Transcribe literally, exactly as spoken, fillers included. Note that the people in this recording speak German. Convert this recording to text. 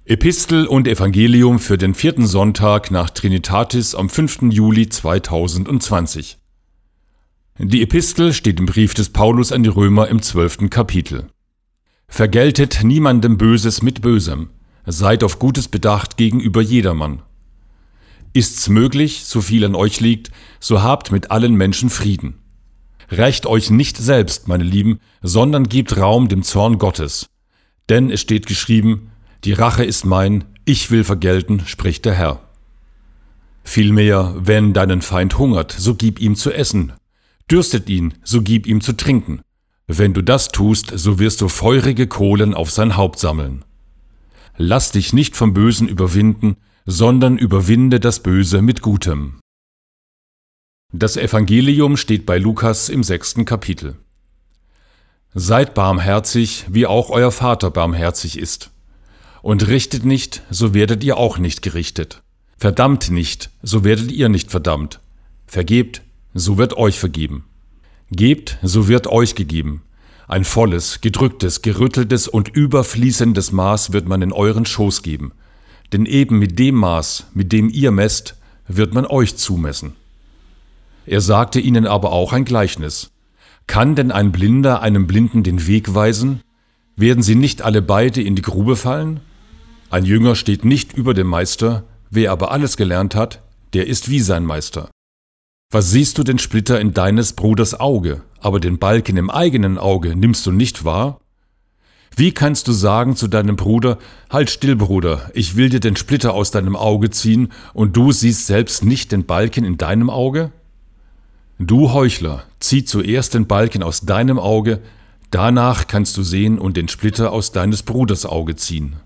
Epistel und Evangelium für den vierten Sonntag nach Trinitatis am fünften Juli zweitausendzwanzig. Die Epistel steht im Brief des Paulus an die Römer im zwölften Kapitel. Vergeltet niemandem Böses mit Bösem, seid auf Gutes bedacht gegenüber jedermann. Ist's möglich, so viel an euch liegt, so habt mit allen Menschen Frieden. Rächt euch nicht selbst, meine Lieben, sondern gebt Raum dem Zorn Gottes. Denn es steht geschrieben, die Rache ist mein, ich will vergelten, spricht der Herr. Vielmehr, wenn deinen Feind hungert, so gib ihm zu essen. Dürstet ihn, so gib ihm zu trinken. Wenn du das tust, so wirst du feurige Kohlen auf sein Haupt sammeln. Lass dich nicht vom Bösen überwinden, sondern überwinde das Böse mit Gutem. Das Evangelium steht bei Lukas im sechsten Kapitel. Seid barmherzig, wie auch euer Vater barmherzig ist. Und richtet nicht, so werdet ihr auch nicht gerichtet. Verdammt nicht, so werdet ihr nicht verdammt. Vergebt, so wird euch vergeben. Gebt, so wird euch gegeben. Ein volles, gedrücktes, gerütteltes und überfließendes Maß wird man in euren Schoß geben. Denn eben mit dem Maß, mit dem ihr messt, wird man euch zumessen. Er sagte ihnen aber auch ein Gleichnis. Kann denn ein Blinder einem Blinden den Weg weisen? Werden sie nicht alle beide in die Grube fallen? Ein Jünger steht nicht über dem Meister, wer aber alles gelernt hat, der ist wie sein Meister. Was siehst du den Splitter in deines Bruders Auge, aber den Balken im eigenen Auge nimmst du nicht wahr? Wie kannst du sagen zu deinem Bruder, halt still, Bruder, ich will dir den Splitter aus deinem Auge ziehen, und du siehst selbst nicht den Balken in deinem Auge? Du Heuchler, zieh zuerst den Balken aus deinem Auge, danach kannst du sehen und den Splitter aus deines Bruders Auge ziehen.